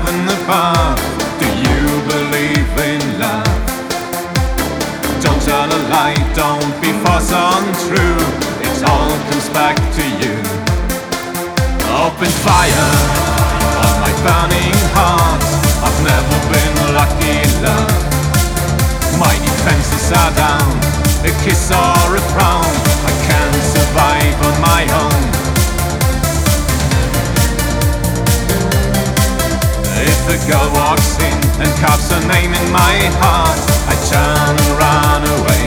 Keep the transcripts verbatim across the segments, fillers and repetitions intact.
heaven above. Do you believe in love? Don't tell a lie, don't be false untrue. It all comes back to you. Open fire on my burning heart. I've never been lucky in love. My defenses are down, a kiss or a frown. I can't survive on my own. If a girl walks in and carves her name in my heart, I turn and run away.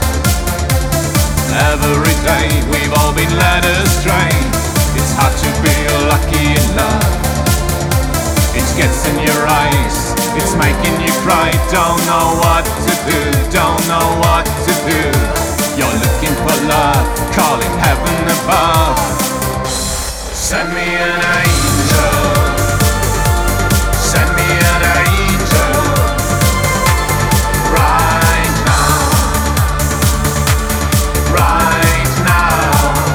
Every day we've all been led astray. It's hard to be lucky in love. It gets in your eyes, it's making you cry. Don't know what to do, don't know what to do. You're looking for love, calling heaven above. Send me an angel, send me an angel, right now, right now.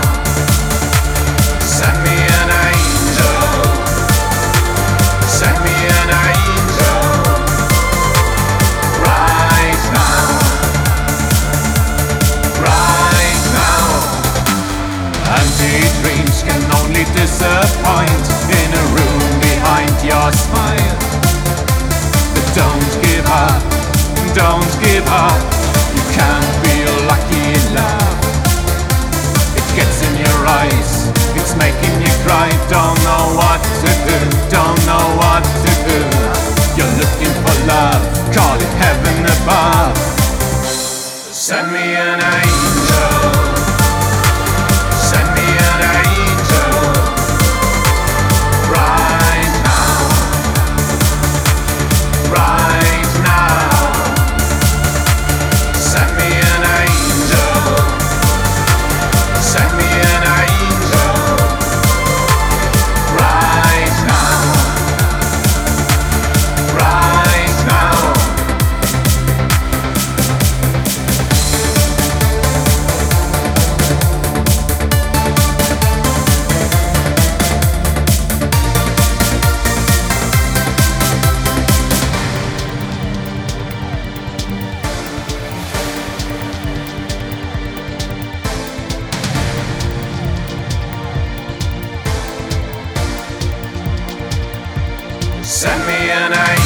Send me an angel, send me an angel, right now, right now. Empty dreams can only disappoint in a room behind your smile. But don't give up, don't give up. You can't feel lucky in love. It gets in your eyes, it's making you cry. Don't know what to do, don't know what to do. You're looking for love, call it heaven above. Send me an angel, send me an angel, right now, right now. Send me an angel, send me an angel, right now, right now. Send me an angel.